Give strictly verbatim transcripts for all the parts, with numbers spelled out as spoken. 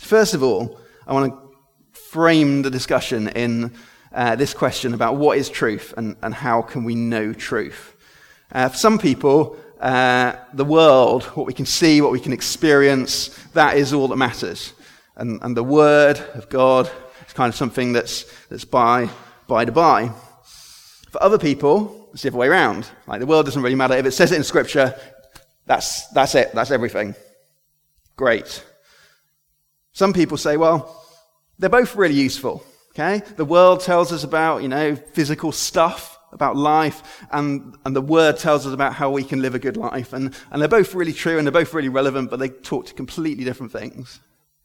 First of all, I want to frame the discussion in uh, this question about what is truth and, and how can we know truth. Uh, for some people, uh, the world, what we can see, what we can experience, that is all that matters. And, and the Word of God is kind of something that's that's by, by the by. For other people, it's the other way around. Like, the world doesn't really matter. If it says it in Scripture, that's that's it. That's everything. Great. Some people say, well, they're both really useful. Okay? The world tells us about, you know, physical stuff, about life, and, and the Word tells us about how we can live a good life. And, and they're both really true, and they're both really relevant, but they talk to completely different things.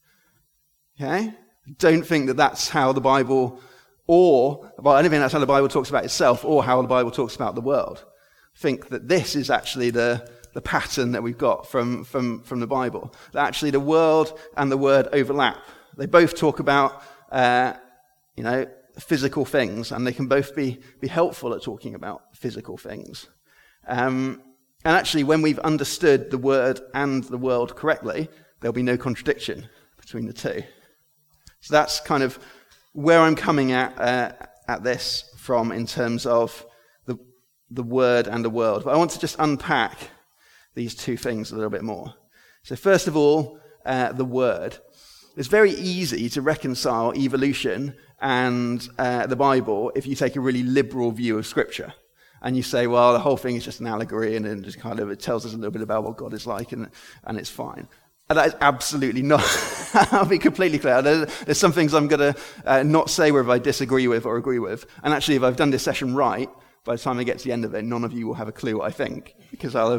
Okay? Don't think that that's how the Bible, or, well, I don't think that's how the Bible talks about itself, or how the Bible talks about the world. Think that this is actually the, the pattern that we've got from, from, from the Bible. That actually the world and the Word overlap. They both talk about, uh, you know, physical things, and they can both be, be helpful at talking about physical things. Um, and actually, when we've understood the Word and the world correctly, there'll be no contradiction between the two. So that's kind of where I'm coming at uh, at this from in terms of the the Word and the world. But I want to just unpack these two things a little bit more. So first of all, uh, the Word. It's very easy to reconcile evolution and uh, the Bible if you take a really liberal view of Scripture. And you say, well, the whole thing is just an allegory, and it just kind of it tells us a little bit about what God is like, and and it's fine. And that is absolutely not. I'll be completely clear. There's, there's some things I'm going to uh, not say whether I disagree with or agree with. And actually, if I've done this session right, by the time I get to the end of it, none of you will have a clue what I think, because I'll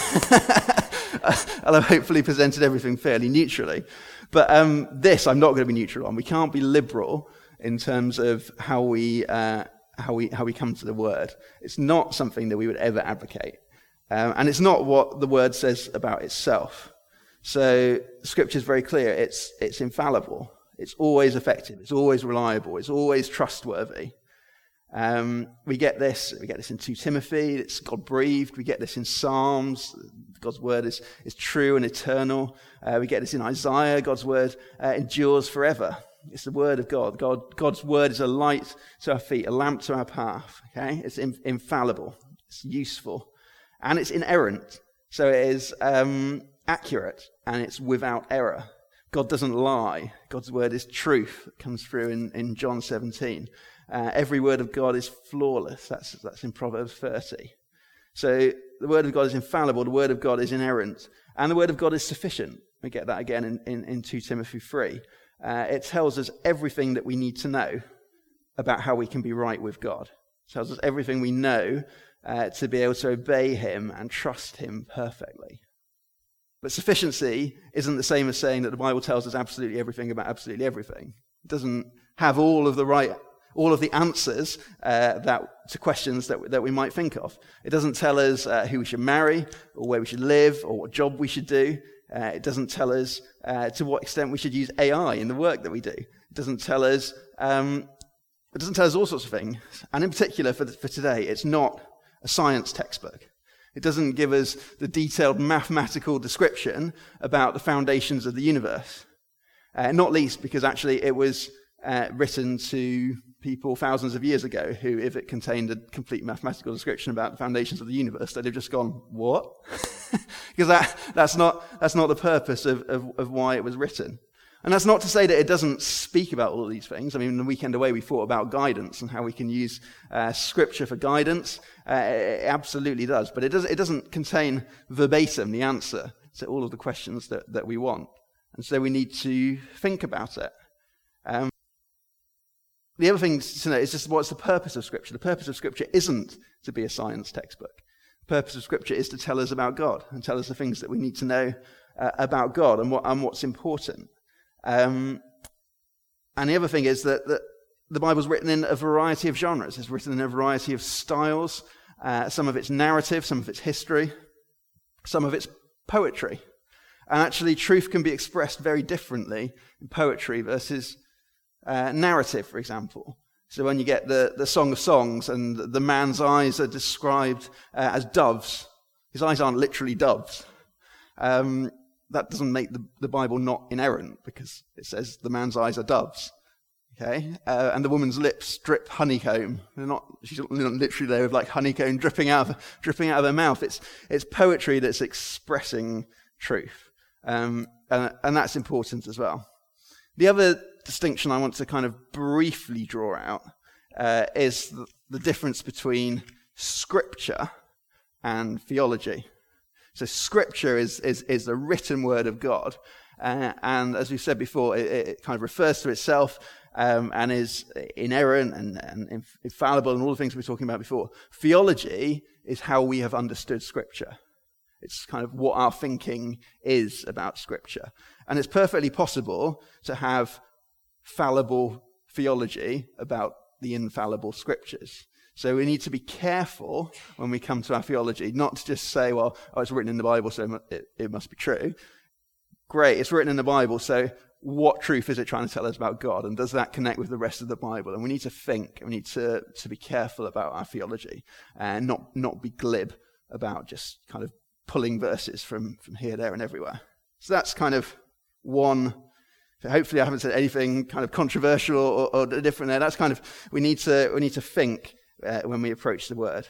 have, I'll have hopefully presented everything fairly neutrally. But um, this, I'm not going to be neutral on. We can't be liberal in terms of how we uh, how we how we come to the Word. It's not something that we would ever advocate, um, and it's not what the Word says about itself. So Scripture is very clear. It's it's infallible. It's always effective. It's always reliable. It's always trustworthy. Um, we get this. We get this in Second Timothy. It's God breathed. We get this in Psalms. God's word is is true and eternal. Uh, we get this in Isaiah. God's word uh, endures forever. It's the word of God. God God's word is a light to our feet, a lamp to our path. Okay, it's in, infallible. It's useful, and it's inerrant. So it is um, accurate. And it's without error. God doesn't lie. God's word is truth. It comes through in, in John seventeen. Uh, every word of God is flawless. That's that's in Proverbs thirty. So the word of God is infallible. The word of God is inerrant. And the word of God is sufficient. We get that again in, in, in Second Timothy three. Uh, it tells us everything that we need to know about how we can be right with God. It tells us everything we know uh, to be able to obey him and trust him perfectly. But sufficiency isn't the same as saying that the Bible tells us absolutely everything about absolutely everything. It doesn't have all of the right, all of the answers uh, that to questions that that we might think of. It doesn't tell us uh, who we should marry, or where we should live, or what job we should do. Uh, it doesn't tell us uh, to what extent we should use A I in the work that we do. It doesn't tell us. Um, it doesn't tell us all sorts of things. And in particular for the, for today, it's not a science textbook. It doesn't give us the detailed mathematical description about the foundations of the universe. Uh, not least because actually it was uh, written to people thousands of years ago who, if it contained a complete mathematical description about the foundations of the universe, they'd have just gone, what? Because that, that's not that's not the purpose of, of, of why it was written. And that's not to say that it doesn't speak about all of these things. I mean, the weekend away we thought about guidance and how we can use uh, Scripture for guidance. Uh, it absolutely does. But it, does, it doesn't contain verbatim the answer to all of the questions that, that we want. And so we need to think about it. Um, the other thing to know is just what's the purpose of Scripture. The purpose of Scripture isn't to be a science textbook. The purpose of Scripture is to tell us about God and tell us the things that we need to know uh, about God and, what, and what's important. Um, and the other thing is that, that the Bible's written in a variety of genres. It's written in a variety of styles. Uh, some of it's narrative, some of it's history, some of it's poetry. And actually, truth can be expressed very differently in poetry versus uh, narrative, for example. So when you get the, the Song of Songs and the man's eyes are described uh, as doves, his eyes aren't literally doves. Um, that doesn't make the, the Bible not inerrant, because it says the man's eyes are doves. Okay, uh, and the woman's lips drip honeycomb. They're not, she's not literally there with like honeycomb dripping out of, dripping out of her mouth. It's, it's poetry that's expressing truth. Um, and, and that's important as well. The other distinction I want to kind of briefly draw out uh, is the, the difference between Scripture and theology. So Scripture is, is, is the written word of God. Uh, and as we said before, it, it kind of refers to itself um, and is inerrant and, and infallible and all the things we were talking about before. Theology is how we have understood Scripture. It's kind of what our thinking is about Scripture. And it's perfectly possible to have fallible theology about the infallible Scriptures. So we need to be careful when we come to our theology, not to just say, well, oh, it's written in the Bible, so it, it must be true. Great, it's written in the Bible, so what truth is it trying to tell us about God? And does that connect with the rest of the Bible? And we need to think, we need to, to be careful about our theology and not, not be glib about just kind of pulling verses from, from here, there, and everywhere. So that's kind of one. So hopefully I haven't said anything kind of controversial or, or different there. That's kind of, we need to, we need to think uh, when we approach the word.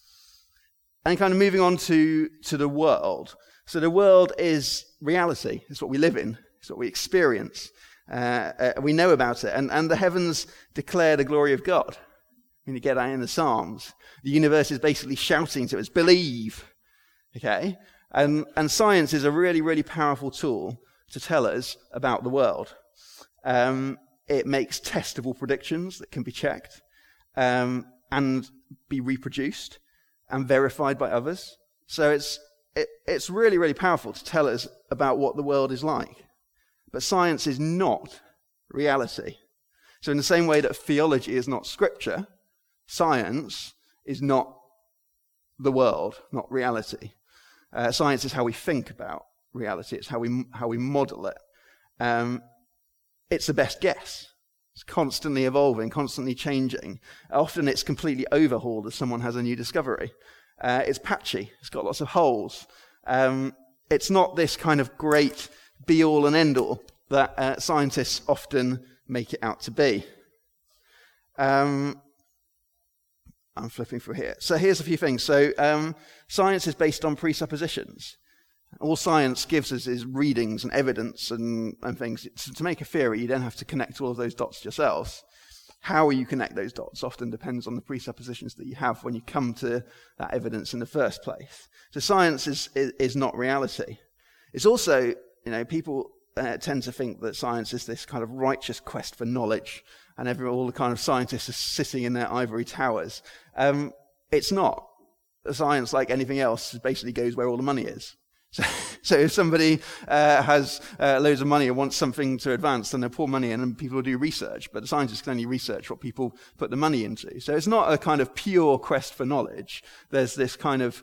And kind of moving on to, to the world. So the world is reality. It's what we live in. It's what we experience. Uh, uh, we know about it. And, and the heavens declare the glory of God. I mean, you get that in the Psalms. The universe is basically shouting to us, believe. Okay? And, and science is a really, really powerful tool to tell us about the world. Um, it makes testable predictions that can be checked um, and be reproduced and verified by others. So it's it, it's really, really powerful to tell us about what the world is like. But science is not reality. So in the same way that theology is not Scripture, science is not the world, not reality. Uh, science is how we think about reality. It's how we how we model it. Um, it's the best guess. It's constantly evolving, constantly changing. Often it's completely overhauled as someone has a new discovery. Uh, it's patchy. It's got lots of holes. Um, it's not this kind of great be-all and end-all that uh, scientists often make it out to be. Um, I'm flipping through here. So here's a few things. So um, science is based on presuppositions. All science gives us is readings and evidence and, and things. To make a theory, you then have to connect all of those dots yourselves. How you connect those dots often depends on the presuppositions that you have when you come to that evidence in the first place. So science is is, is not reality. It's also, you know, people uh, tend to think that science is this kind of righteous quest for knowledge, and every, all the kind of scientists are sitting in their ivory towers. Um, it's not. Science, like anything else, basically goes where all the money is. So, so if somebody uh, has uh, loads of money and wants something to advance, then they'll pour money in and people will do research. But the scientists can only research what people put the money into. So it's not a kind of pure quest for knowledge. There's this kind of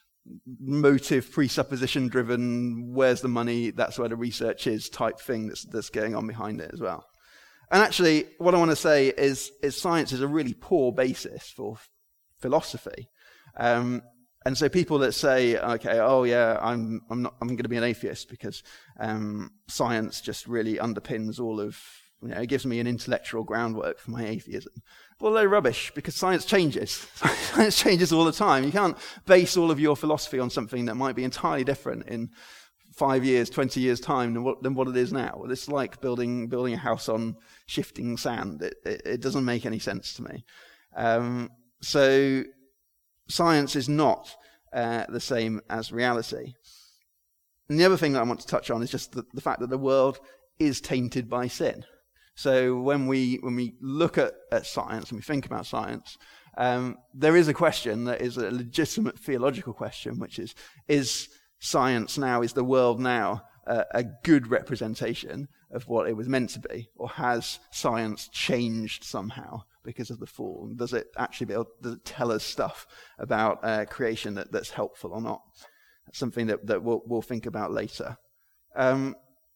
motive, presupposition-driven, where's the money, that's where the research is type thing that's, that's going on behind it as well. And actually, what I want to say is, is science is a really poor basis for f- philosophy. Um, And so people that say, okay, oh yeah, I'm I'm not I'm going to be an atheist because um, science just really underpins all of, you know, it gives me an intellectual groundwork for my atheism. Well, they're rubbish because science changes. Science changes all the time. You can't base all of your philosophy on something that might be entirely different in five years, twenty years time than what than what it is now. It's like building building a house on shifting sand. It it, it doesn't make any sense to me. Um, so. Science is not uh, the same as reality. And the other thing that I want to touch on is just the, the fact that the world is tainted by sin. So when we when we look at, at science and we think about science, um, there is a question that is a legitimate theological question, which is, is science now, is the world now uh, a good representation of what it was meant to be? Or has science changed somehow because of the fall? Does it actually be able, does it tell us stuff about uh, creation that, that's helpful or not? That's something that, that we'll, we'll think about later. Um,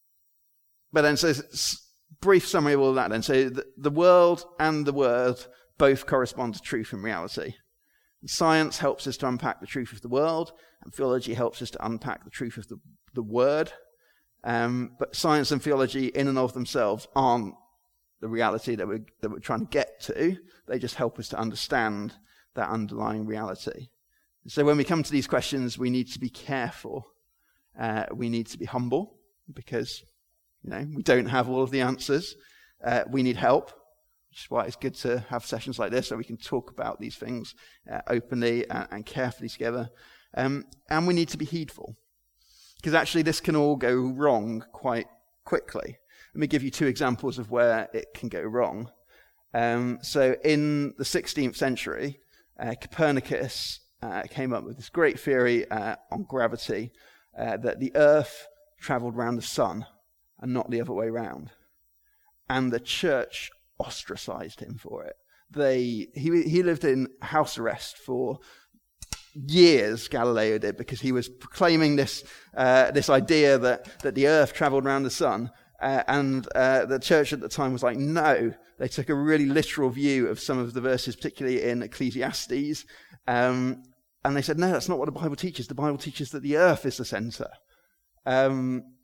but then, so brief summary of all of that then. So the, the world and the word both correspond to truth and reality. Science helps us to unpack the truth of the world, and theology helps us to unpack the truth of the, the word. Um, but science and theology in and of themselves aren't the reality that we're, that we're trying to get to. They just help us to understand that underlying reality. So when we come to these questions, we need to be careful. Uh, we need to be humble because, you know, we don't have all of the answers. Uh, we need help, which is why it's good to have sessions like this so we can talk about these things uh, openly and, and carefully together. Um, and we need to be heedful because actually this can all go wrong quite quickly. Let me give you two examples of where it can go wrong. Um, so in the sixteenth century, uh, Copernicus uh, came up with this great theory uh, on gravity, uh, that the Earth travelled around the sun and not the other way round. And the church ostracized him for it. They he he lived in house arrest for years, Galileo did, because he was proclaiming this uh, this idea that, that the Earth travelled around the sun. Uh, and uh, the church at the time was like, no. They took a really literal view of some of the verses, particularly in Ecclesiastes. Um, and they said, no, that's not what the Bible teaches. The Bible teaches that the earth is the centre. Um,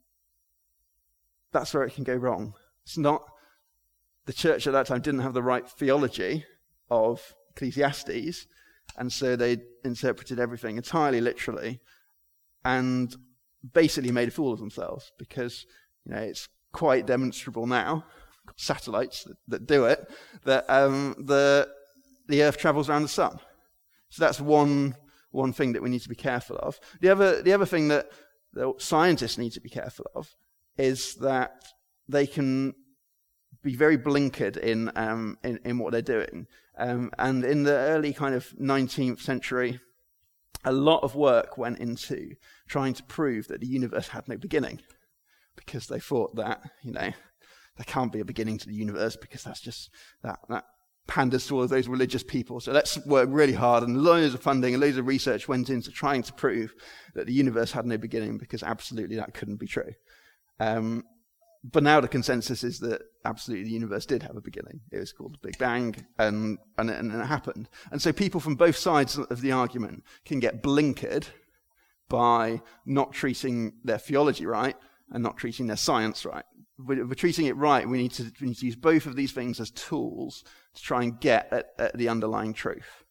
that's where it can go wrong. It's not, the church at that time didn't have the right theology of Ecclesiastes. And so they interpreted everything entirely literally and basically made a fool of themselves because, you know, it's quite demonstrable now, got satellites that, that do it, that um, the the Earth travels around the sun. So that's one one thing that we need to be careful of. The other the other thing that the scientists need to be careful of is that they can be very blinkered in um, in, in what they're doing. Um, and in the early kind of nineteenth century, a lot of work went into trying to prove that the universe had no beginning. Because they thought that, you know, there can't be a beginning to the universe because that's just, that, that panders to all of those religious people. So let's work really hard, and loads of funding and loads of research went into trying to prove that the universe had no beginning because absolutely that couldn't be true. Um, but now the consensus is that absolutely the universe did have a beginning. It was called the Big Bang, and, and, it, and it happened. And so people from both sides of the argument can get blinkered by not treating their theology right, and not treating their science right. If we're treating it right, we need to, we need to use both of these things as tools to try and get at, at the underlying truth.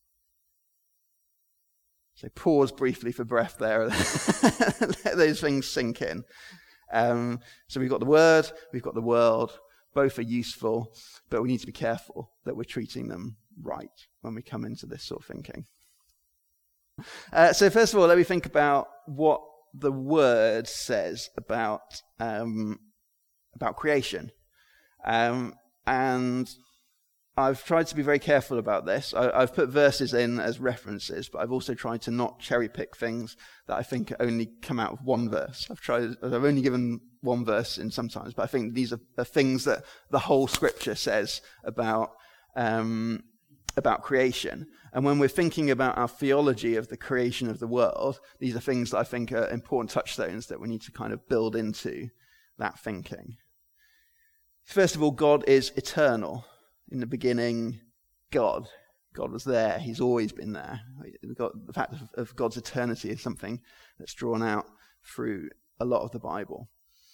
So pause briefly for breath there. Let those things sink in. Um, so we've got the Word, we've got the world. Both are useful, but we need to be careful that we're treating them right when we come into this sort of thinking. Uh, so first of all, let me think about what the Word says about um, about creation. Um, and I've tried to be very careful about this. I, I've put verses in as references, but I've also tried to not cherry pick things that I think only come out of one verse. I've tried, I've only given one verse in sometimes, but I think these are, are things that the whole Scripture says about um, about creation. And when we're thinking about our theology of the creation of the world, these are things that I think are important touchstones that we need to kind of build into that thinking. First of all, God is eternal. In the beginning, God. God was there. He's always been there. The fact of, of God's eternity is something that's drawn out through a lot of the Bible.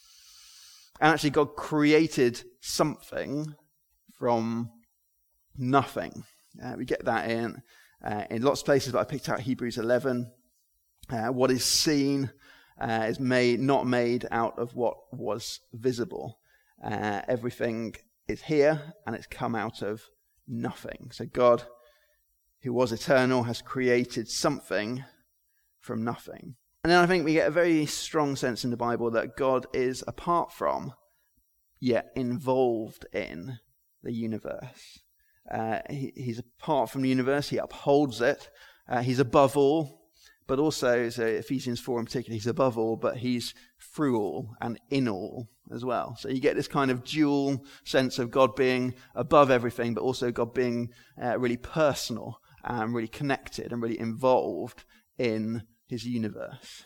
And actually, God created something from nothing. Uh, we get that in uh, in lots of places, but I picked out Hebrews eleven. Uh, what is seen uh, is made not made out of what was visible. Uh, everything is here, and it's come out of nothing. So God, who was eternal, has created something from nothing. And then I think we get a very strong sense in the Bible that God is apart from, yet involved in the universe. Uh, he, he's apart from the universe. He upholds it. Uh, he's above all, but also, so Ephesians four in particular, he's above all, but he's through all and in all as well. So you get this kind of dual sense of God being above everything, but also God being uh, really personal and really connected and really involved in his universe.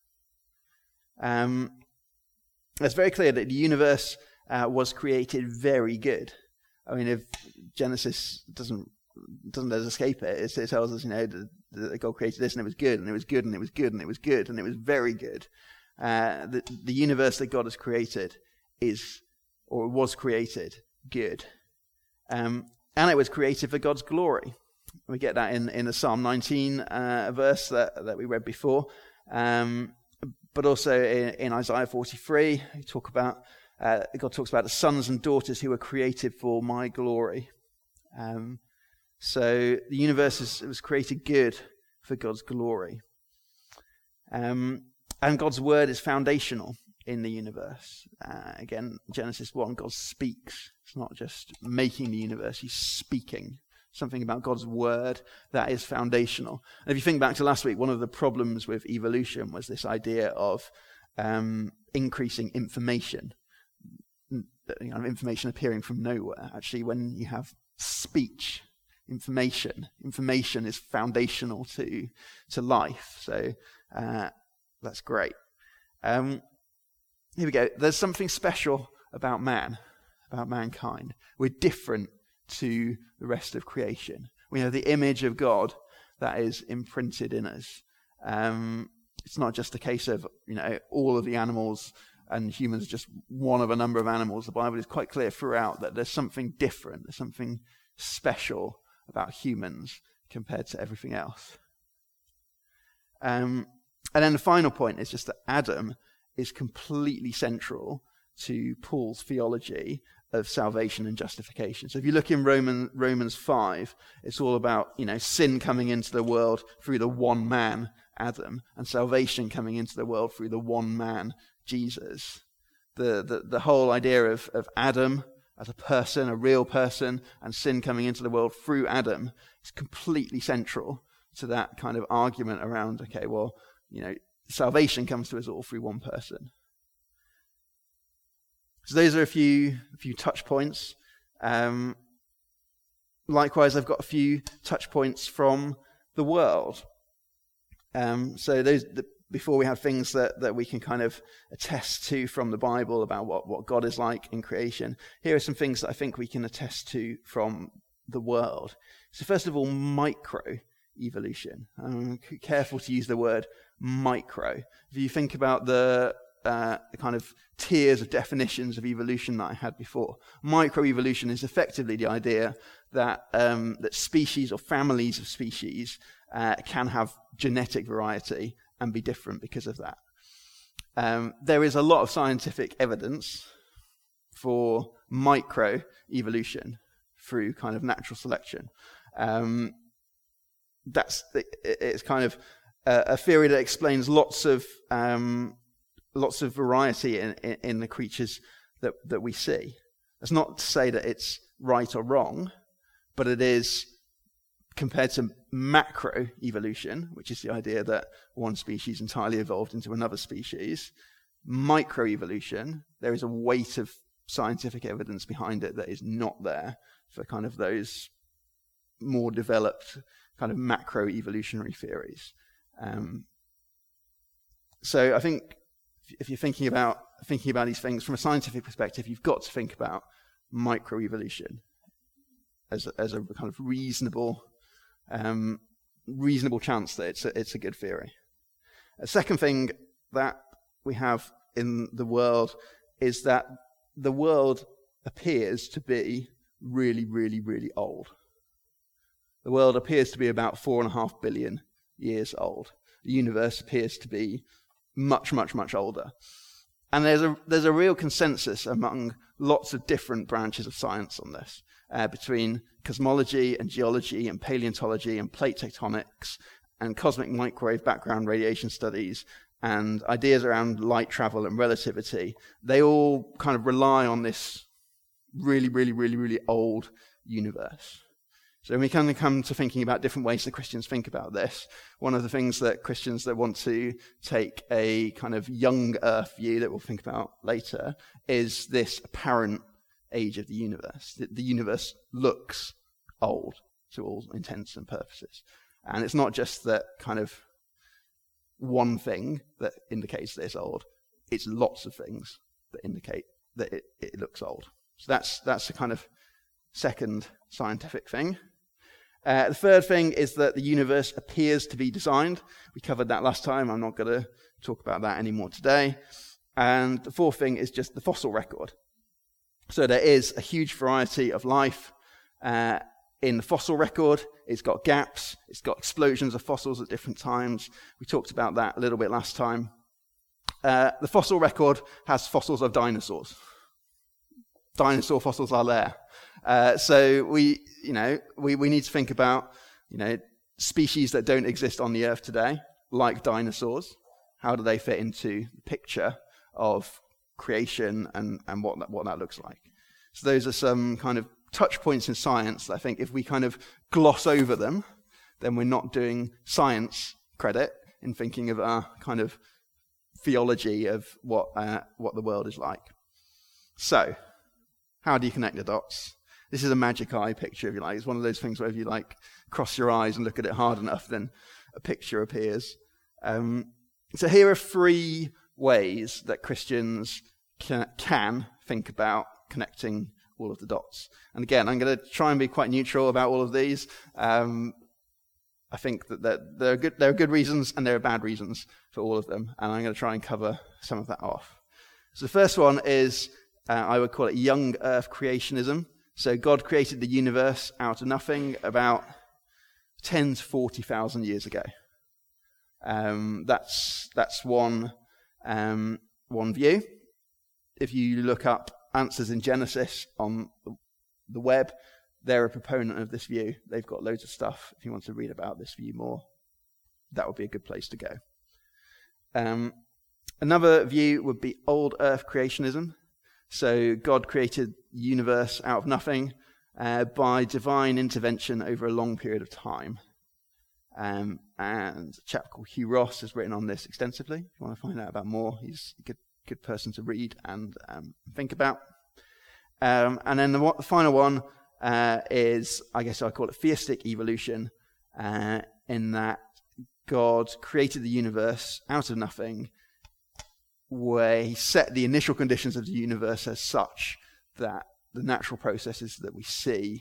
Um, it's very clear that the universe uh, was created very good. I mean, if Genesis doesn't doesn't let us escape it, it tells us, you know, that God created this and it was good, and it was good, and it was good, and it was good, and it was very good. Uh, the, the universe that God has created is, or was created, good. Um, and it was created for God's glory. We get that in, in the Psalm nineteen uh, verse that, that we read before. Um, but also in, in Isaiah forty-three, we talk about, uh, God talks about the sons and daughters who were created for my glory. Um, so the universe is, was created good for God's glory. Um, and God's word is foundational in the universe. Uh, again, Genesis one, God speaks. It's not just making the universe, he's speaking. Something about God's word that is foundational. And if you think back to last week, one of the problems with evolution was this idea of um, increasing information, you know, information appearing from nowhere. Actually, when you have speech, information, information is foundational to to life. So uh, that's great. Um, here we go. There's something special about man, about mankind. We're different to the rest of creation. We have the image of God that is imprinted in us. Um, it's not just a case of, you know, all of the animals and humans are just one of a number of animals. The Bible is quite clear throughout that there's something different, there's something special about humans compared to everything else. Um, and then the final point is just that Adam is completely central to Paul's theology of salvation and justification. So if you look in Roman, Romans five, it's all about, you know, sin coming into the world through the one man, Adam, and salvation coming into the world through the one man, Jesus. The the, the whole idea of, of Adam as a person, a real person, and sin coming into the world through Adam is completely central to that kind of argument around, okay, well, you know, salvation comes to us all through one person. So those are a few a few touch points. Um, likewise, I've got a few touch points from the world. Um, so those the, before we have things that, that we can kind of attest to from the Bible about what, what God is like in creation, here are some things that I think we can attest to from the world. So first of all, micro-evolution. I'm careful to use the word micro. If you think about the Uh, the kind of tiers of definitions of evolution that I had before. Microevolution is effectively the idea that um, that species or families of species uh, can have genetic variety and be different because of that. Um, there is a lot of scientific evidence for microevolution through kind of natural selection. Um, that's the, it's kind of a, a theory that explains lots of um, lots of variety in, in, in the creatures that, that we see. That's not to say that it's right or wrong, but it is, compared to macroevolution, which is the idea that one species entirely evolved into another species, microevolution, there is a weight of scientific evidence behind it that is not there for kind of those more developed kind of macroevolutionary theories. Um, so I think if you're thinking about thinking about these things from a scientific perspective, you've got to think about microevolution as a, as a kind of reasonable um, reasonable chance that it's a, it's a good theory. A second thing that we have in the world is that the world appears to be really, really, really old. The world appears to be about four and a half billion years old. The universe appears to be much, much, much older. And there's a there's a real consensus among lots of different branches of science on this, uh, between cosmology and geology and paleontology and plate tectonics and cosmic microwave background radiation studies and ideas around light travel and relativity. They all kind of rely on this really, really, really, really old universe. So when we kind of come to thinking about different ways that Christians think about this, one of the things that Christians that want to take a kind of young earth view that we'll think about later is this apparent age of the universe. The, the universe looks old to all intents and purposes. And it's not just that kind of one thing that indicates that it's old. It's lots of things that indicate that it, it looks old. So that's that's the kind of second scientific thing. Uh, the third thing is that the universe appears to be designed. We covered that last time. I'm not going to talk about that anymore today. And the fourth thing is just the fossil record. So there is a huge variety of life uh, in the fossil record. It's got gaps. It's got explosions of fossils at different times. We talked about that a little bit last time. Uh, the fossil record has fossils of dinosaurs. Dinosaur fossils are there. Uh, so we, you know, we, we need to think about, you know, species that don't exist on the Earth today, like dinosaurs. How do they fit into the picture of creation and, and what that, what that looks like? So those are some kind of touch points in science that I think if we kind of gloss over them, then we're not doing science credit in thinking of our kind of theology of what uh, what the world is like. So, how do you connect the dots? This is a magic eye picture, if you like. It's one of those things where if you like cross your eyes and look at it hard enough, then a picture appears. Um, so here are three ways that Christians can, can think about connecting all of the dots. And again, I'm going to try and be quite neutral about all of these. Um, I think that there are good, there are good reasons and there are bad reasons for all of them, and I'm going to try and cover some of that off. So the first one is, uh, I would call it young Earth creationism. So God created the universe out of nothing about ten to forty thousand years ago. Um, that's that's one um, one view. If you look up answers in Genesis on the, the web, they're a proponent of this view. They've got loads of stuff. If you want to read about this view more, that would be a good place to go. Um, another view would be old Earth creationism. So God created the universe out of nothing uh, by divine intervention over a long period of time. Um, and a chap called Hugh Ross has written on this extensively. If you want to find out about more, he's a good, good person to read and um, think about. Um, and then the, the final one uh, is, I guess I call it theistic evolution, uh, in that God created the universe out of nothing, where he set the initial conditions of the universe as such that the natural processes that we see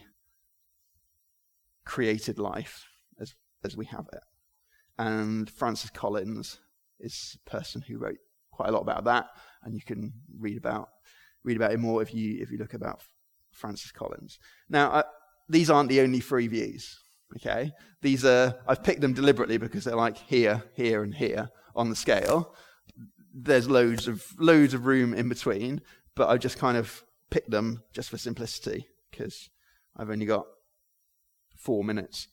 created life as as we have it. And Francis Collins is a person who wrote quite a lot about that, and you can read about read about it more if you if you look about Francis Collins. Now, uh, these aren't the only three views. Okay, these are I've picked them deliberately because they're like here, here, and here on the scale. There's loads of loads of room in between, but I just kind of picked them just for simplicity because I've only got four minutes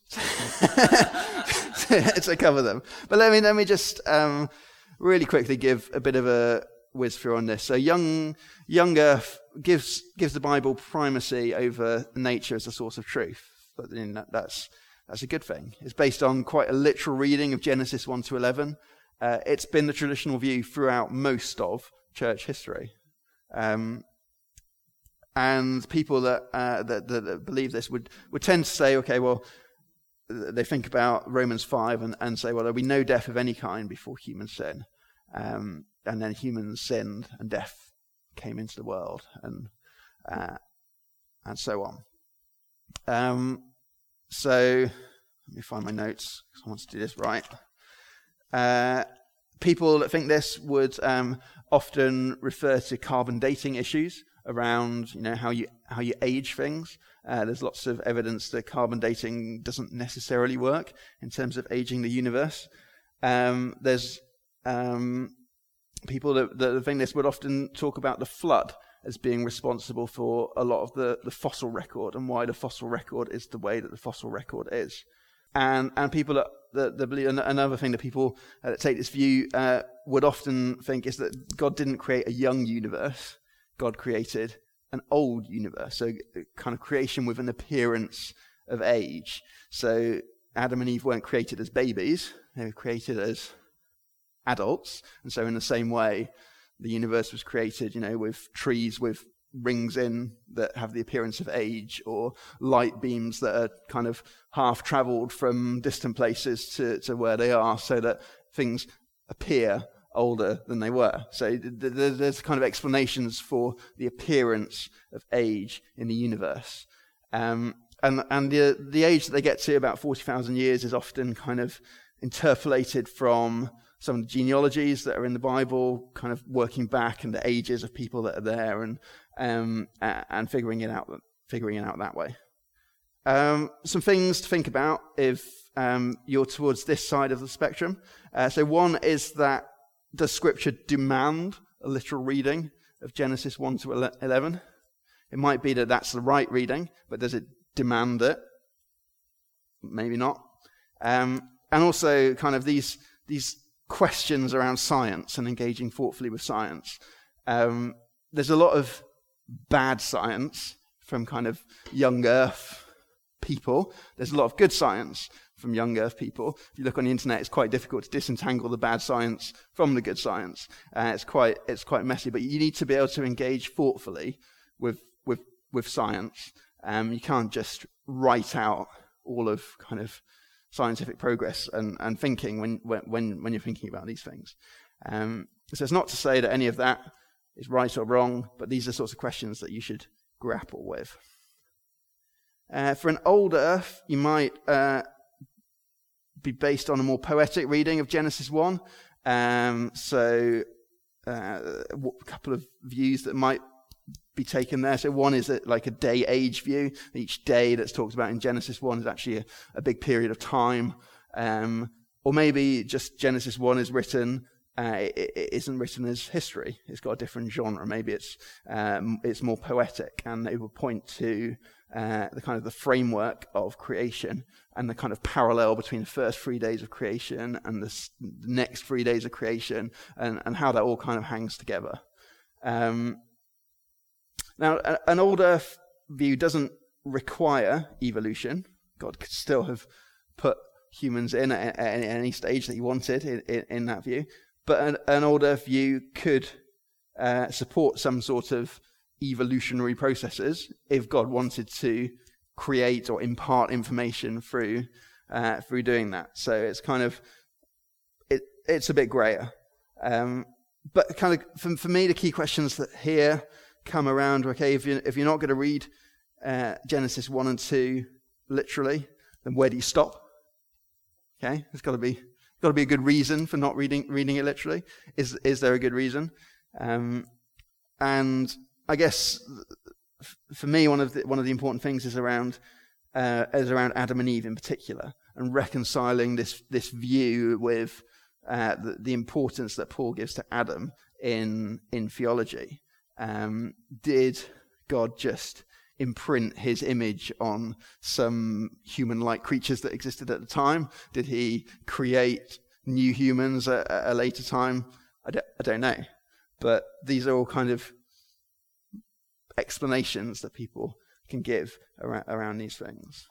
to cover them. But let me let me just um, really quickly give a bit of a whiz through on this. So young young Earth gives gives the Bible primacy over nature as a source of truth. But then that, that's that's a good thing. It's based on quite a literal reading of Genesis one to eleven. Uh, it's been the traditional view throughout most of church history. Um, and people that, uh, that, that, that believe this would, would tend to say, okay, well, they think about Romans five and, and say, well, there'll be no death of any kind before human sin. Um, and then humans sinned and death came into the world and uh, and so on. Um, so let me find my notes because I want to do this right. Uh, people that think this would um, often refer to carbon dating issues around, you know, how you how you age things. Uh, there's lots of evidence that carbon dating doesn't necessarily work in terms of aging the universe. Um, there's um, people that, that think this would often talk about the flood as being responsible for a lot of the, the fossil record and why the fossil record is the way that the fossil record is. And and people that, that, that believe, another thing that people uh, that take this view uh, would often think is that God didn't create a young universe. God created an old universe, so kind of creation with an appearance of age. So Adam and Eve weren't created as babies, they were created as adults. And so in the same way, the universe was created, you know, with trees with rings in that have the appearance of age, or light beams that are kind of half traveled from distant places to, to where they are, so that things appear older than they were. So th- th- there's kind of explanations for the appearance of age in the universe. Um, and and the the age that they get to, about forty thousand years, is often kind of interpolated from some of the genealogies that are in the Bible, kind of working back and the ages of people that are there, and um, and figuring it out, figuring it out that way. Um, some things to think about if um, you're towards this side of the spectrum. Uh, so one is that, does Scripture demand a literal reading of Genesis one to eleven? It might be that that's the right reading, but does it demand it? Maybe not. Um, and also kind of these these questions around science and engaging thoughtfully with science. Um, there's a lot of bad science from kind of young Earth people. There's a lot of good science from young Earth people. If you look on the internet, it's quite difficult to disentangle the bad science from the good science. Uh, it's quite it's quite messy, but you need to be able to engage thoughtfully with with with science. Um, you can't just write out all of kind of scientific progress and, and thinking when, when, when you're thinking about these things. Um, so it's not to say that any of that is right or wrong, but these are sorts of questions that you should grapple with. Uh, for an old Earth, you might uh, be based on a more poetic reading of Genesis one. Um, so uh, a couple of views that might be taken there. So one is a, like a day age view. Each day that's talked about in Genesis one is actually a, a big period of time. Um, or maybe just Genesis one is written, uh, it, it isn't written as history. It's got a different genre. Maybe it's um, it's more poetic, and it will point to uh, the kind of the framework of creation and the kind of parallel between the first three days of creation and the, s- the next three days of creation, and, and how that all kind of hangs together. Um, Now, an old Earth view doesn't require evolution. God could still have put humans in at, at any stage that he wanted in, in, in that view. But an, an old Earth view could uh, support some sort of evolutionary processes if God wanted to create or impart information through uh, through doing that. So it's kind of, it, it's a bit grayer. Um, but kind of, for, for me, the key questions that here come around, okay, if you're, if you're not going to read uh, Genesis one and two literally, then where do you stop? Okay, there's got to be got to be a good reason for not reading reading it literally. Is is there a good reason? Um, and I guess for me, one of the one of the important things is around uh, is around Adam and Eve in particular, and reconciling this this view with uh, the, the importance that Paul gives to Adam in in theology. Um, did God just imprint his image on some human-like creatures that existed at the time? Did he create new humans at, at a later time? I don't, I don't know. But these are all kind of explanations that people can give around, around these things.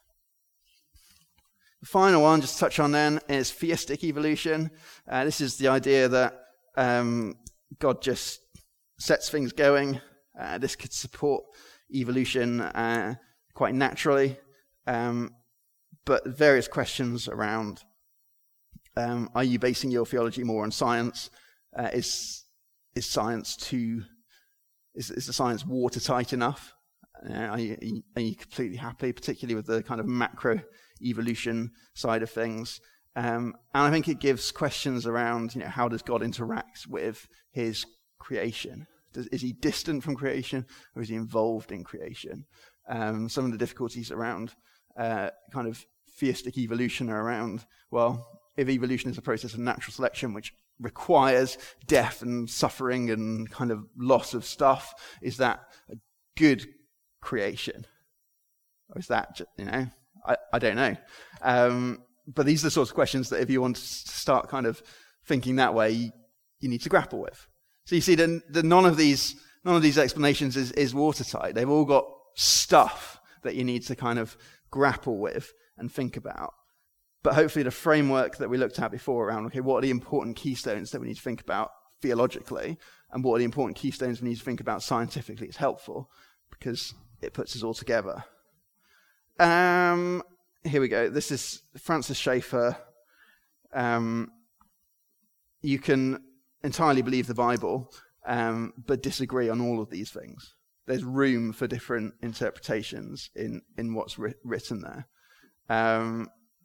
The final one, just to touch on then, is theistic evolution. Uh, this is the idea that um, God just sets things going. Uh, this could support evolution uh, quite naturally, um, but various questions around, um, are you basing your theology more on science? Uh, is is science too, is, is the science watertight enough? Uh, are, you, are you completely happy, particularly with the kind of macro evolution side of things? Um, and I think it gives questions around, you know, how does God interact with his creation? Does, is he distant from creation, or is he involved in creation? Um, some of the difficulties around uh, kind of theistic evolution are around, well, if evolution is a process of natural selection which requires death and suffering and kind of loss of stuff, is that a good creation? Or is that, just, you know, I, I don't know. Um, but these are the sorts of questions that if you want to start kind of thinking that way, you, you need to grapple with. So you see, the, the, none of these none of these explanations is, is watertight. They've all got stuff that you need to kind of grapple with and think about. But hopefully the framework that we looked at before around, okay, what are the important keystones that we need to think about theologically, and what are the important keystones we need to think about scientifically is helpful, because it puts us all together. Um, here we go. This is Francis Schaeffer. Um, you can entirely believe the Bible, um, but disagree on all of these things. there's room for different interpretations in, in what's ri- written there. Um,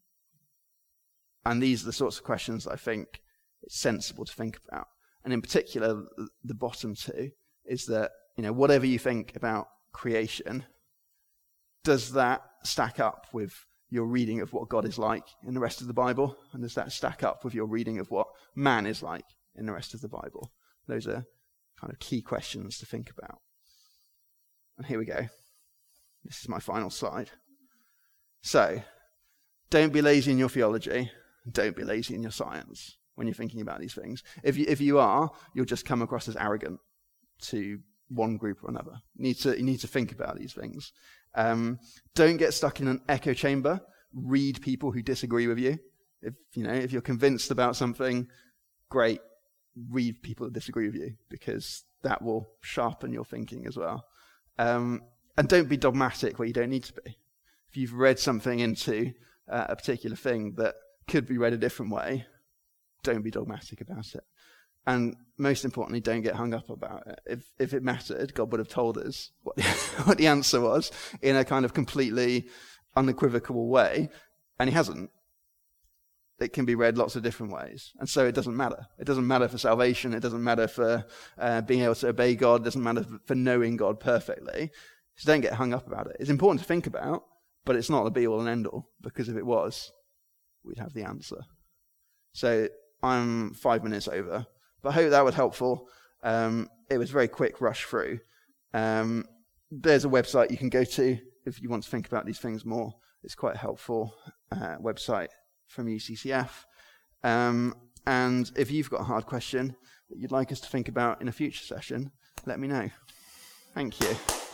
and these are the sorts of questions I think it's sensible to think about. And in particular, the bottom two is that, you know, whatever you think about creation, does that stack up with your reading of what God is like in the rest of the Bible? And does that stack up with your reading of what man is like in the rest of the Bible? Those are kind of key questions to think about. And here we go. This is my final slide. So, don't be lazy in your theology, and don't be lazy in your science when you're thinking about these things. If you, if you are, you'll just come across as arrogant to one group or another. You need to, you need to think about these things. Um, don't get stuck in an echo chamber. Read people who disagree with you. If, you know, if you're convinced about something, great. Read people who disagree with you, because that will sharpen your thinking as well. Um, and don't be dogmatic where you don't need to be. If you've read something into uh, a particular thing that could be read a different way, don't be dogmatic about it. And most importantly, don't get hung up about it. If if it mattered, God would have told us what the, what the answer was in a kind of completely unequivocal way, and he hasn't. It can be read lots of different ways, and so it doesn't matter. It doesn't matter for salvation. It doesn't matter for uh, being able to obey God. It doesn't matter for knowing God perfectly. So don't get hung up about it. It's important to think about, but it's not the be-all and end-all, because if it was, we'd have the answer. So I'm five minutes over, but I hope that was helpful. Um, it was a very quick rush through. Um, there's a website you can go to if you want to think about these things more. It's quite a helpful uh, website from U C C F. Um, and if you've got a hard question that you'd like us to think about in a future session, let me know. Thank you.